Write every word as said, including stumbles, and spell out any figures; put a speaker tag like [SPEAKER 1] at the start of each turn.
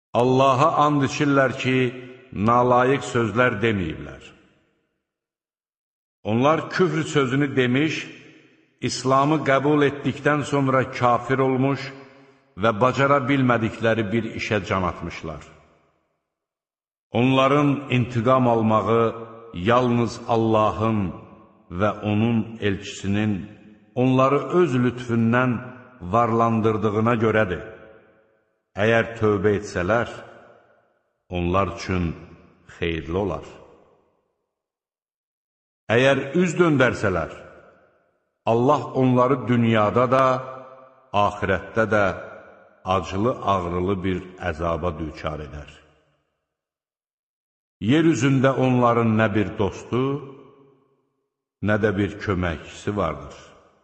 [SPEAKER 1] Allaha and içirlər ki, nalayiq sözlər deməyiblər. Onlar küfr sözünü demiş, İslamı qəbul etdikdən sonra kafir olmuş və bacara bilmədikləri bir işə can atmışlar. Onların intiqam almağı yalnız Allahın və onun elçisinin onları öz lütfündən varlandırdığına görədir. Əgər tövbə etsələr, onlar üçün xeyirli olar. Əgər üz döndərsələr, Allah onları dünyada da, axirətdə də acılı-ağrılı bir əzaba düçar edər. Yer üzündə onların nə bir dostu, nə də bir köməkçisi vardır.